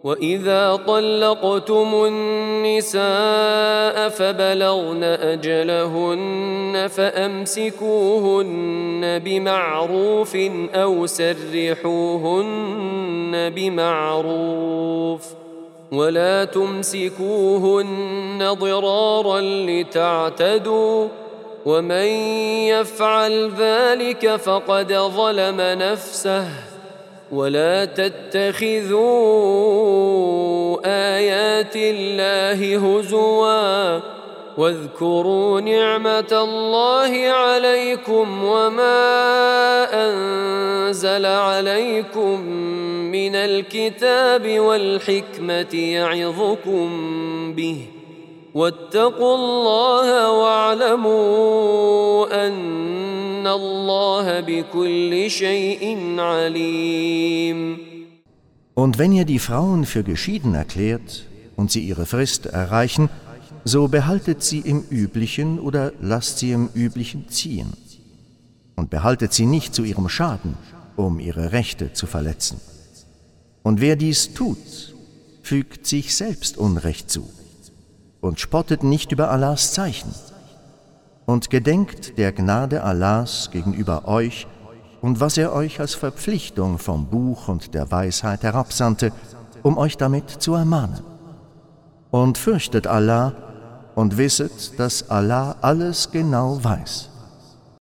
وإذا طلقتم النساء فبلغن أجلهن فأمسكوهن بمعروف أو سرحوهن بمعروف ولا تمسكوهن ضرارا لتعتدوا ومن يفعل ذلك فقد ظلم نفسه ولا تتخذوا آيات الله هزوا واذكروا نعمة الله عليكم وما أنزل عليكم من الكتاب والحكمة يعظكم به واتقوا الله واعلموا أن الله بكل شيء عليم. Und wenn ihr die Frauen für geschieden erklärt und sie ihre Frist erreichen, so behaltet sie im Üblichen oder lasst sie im Üblichen ziehen. Und behaltet sie nicht zu ihrem Schaden, um ihre Rechte zu verletzen. Und wer dies tut, fügt sich selbst Unrecht zu. Und spottet nicht über Allahs Zeichen. Und gedenkt der Gnade Allahs gegenüber euch und was er euch als Verpflichtung vom Buch und der Weisheit herabsandte, um euch damit zu ermahnen. Und fürchtet Allah und wisset, dass Allah alles genau weiß.